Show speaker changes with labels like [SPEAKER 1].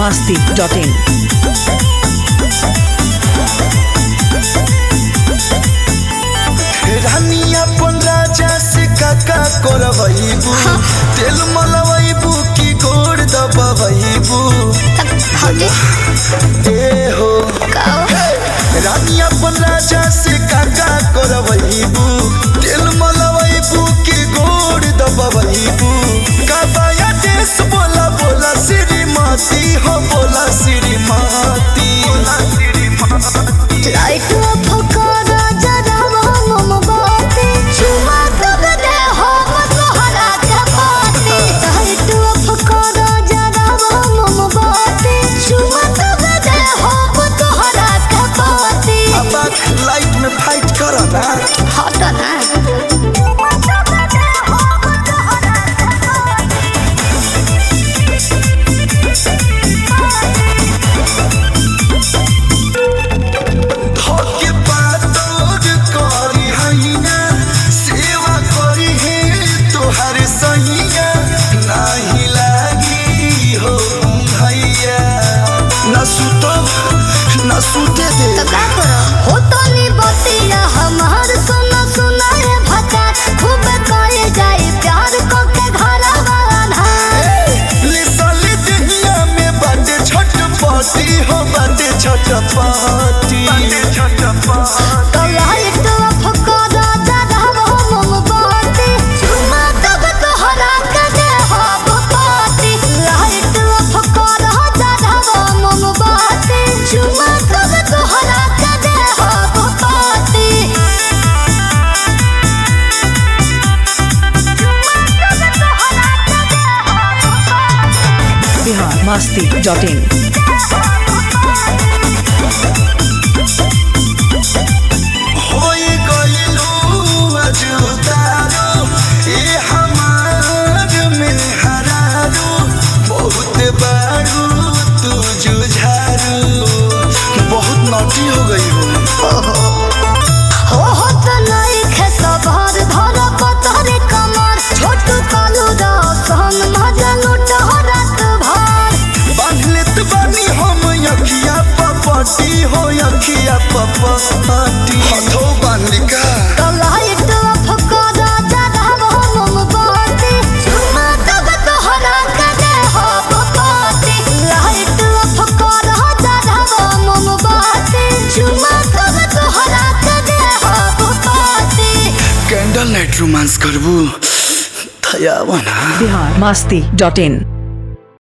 [SPEAKER 1] biharmasti.in
[SPEAKER 2] रानी अपन राजा से काका करवैबू तेल मलवैबू की गोड़ दबवैबू ए हो रानी अपन राजा से काका करवैबू तेल मलवैबू की गोड़ दबवैबू काबाया देश बोला बोला श्रीमती हो बोला श्रीमती
[SPEAKER 3] लाइट फुकारा जरा मम बाते चुमा तब दे हो तोहरा के बाते लाइट फुकारा जरा मम बाते चुमा तब दे हो तोहरा के बाते
[SPEAKER 2] अब लाइट में फाइट करो ना
[SPEAKER 3] हट ना
[SPEAKER 2] सूते दे
[SPEAKER 3] तो का करो हो तो नी बतिया हमार सुना सुना रे भता खूब करे जाए प्यार को के घरवा आधार
[SPEAKER 2] ले साले दुनिया में बाटे छटपटी हो बाटे छटपटी
[SPEAKER 3] तो लाइट फुकारा जरा मम बाते चुमा तब तोहरा के दे हो बाते लाइट फुकारा जरा मम बाते चुमा तब तोहरा के दे हो बाते
[SPEAKER 1] biharmasti.in
[SPEAKER 2] होई गइलू अजुतारो ए हमार में हरारू बहुत बारू तू जुझारू बहुत नौटी हो गई
[SPEAKER 3] हो तो नहीं खसबार धरा पतारे कमर छोट कालू दासन मजा लुट हो रात भर
[SPEAKER 2] बांधलेत बानी हम अखिया पपटी हो अखिया पपटी हथो बांधिका
[SPEAKER 3] तो लाइट फुकारा जरा मम बाते चुमा तब तोहरा के दे हो बाते लाइट फुकारा जरा मम बाते चुमा तब तोहरा के दे हो बाते
[SPEAKER 2] कैंडल लाइट रोमांस करबू थयावा ना
[SPEAKER 1] biharmasti.in